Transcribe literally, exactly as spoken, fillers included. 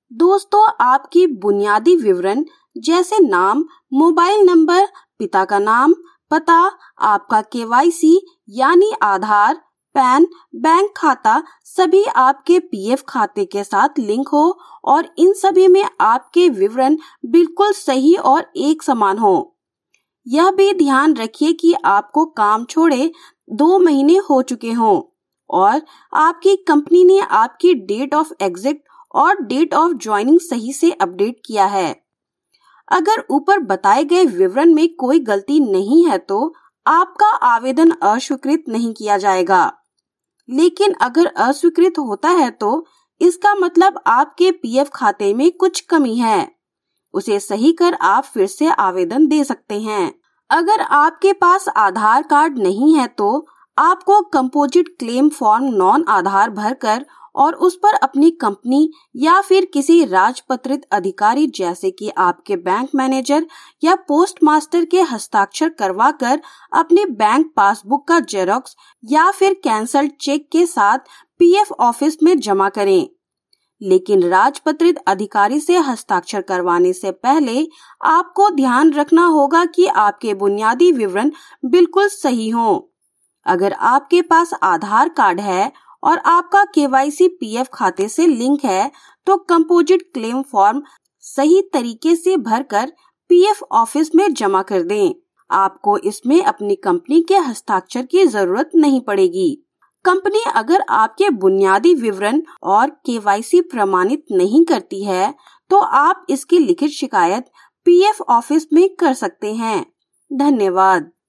दोस्तों, आपकी बुनियादी विवरण जैसे नाम, मोबाइल नंबर, पिता का नाम, पता, आपका केवाईसी यानी आधार, पैन, बैंक खाता सभी आपके पीएफ खाते के साथ लिंक हो और इन सभी में आपके विवरण बिल्कुल सही और एक समान हो। यह भी ध्यान रखिए कि आपको काम छोड़े दो महीने हो चुके हों और आपकी कंपनी ने आपकी डेट ऑफ एग्जिट और डेट ऑफ ज्वाइनिंग सही से अपडेट किया है। अगर ऊपर बताए गए विवरण में कोई गलती नहीं है तो आपका आवेदन अस्वीकृत नहीं किया जाएगा। लेकिन अगर अस्वीकृत होता है तो इसका मतलब आपके पीएफ खाते में कुछ कमी है। उसे सही कर आप फिर से आवेदन दे सकते हैं। अगर आपके पास आधार कार्ड नहीं है तो आपको composite claim form non Aadhaar भरकर और उस पर अपनी कंपनी या फिर किसी राजपत्रित अधिकारी जैसे कि आपके बैंक मैनेजर या पोस्ट मास्टर के हस्ताक्षर करवाकर अपने बैंक पासबुक का जेरोक्स या फिर कैंसल्ड चेक के साथ पीएफ ऑफिस में जमा करें। लेकिन राजपत्रित अधिकारी से हस्ताक्षर करवाने से पहले आपको ध्यान रखना होगा कि आपके बुनियादी विवरण बिल्कुल सही हों। अगर आपके पास आधार कार्ड है और आपका केवाईसी पीएफ खाते से लिंक है तो कंपोजिट क्लेम फॉर्म सही तरीके से भरकर पीएफ ऑफिस में जमा कर दें। आपको इसमें अपनी कंपनी के हस्ताक्षर की जरूरत नहीं पड़ेगी। कंपनी अगर आपके बुनियादी विवरण और केवाईसी प्रमाणित नहीं करती है तो आप इसकी लिखित शिकायत पीएफ ऑफिस में कर सकते हैं। धन्यवाद।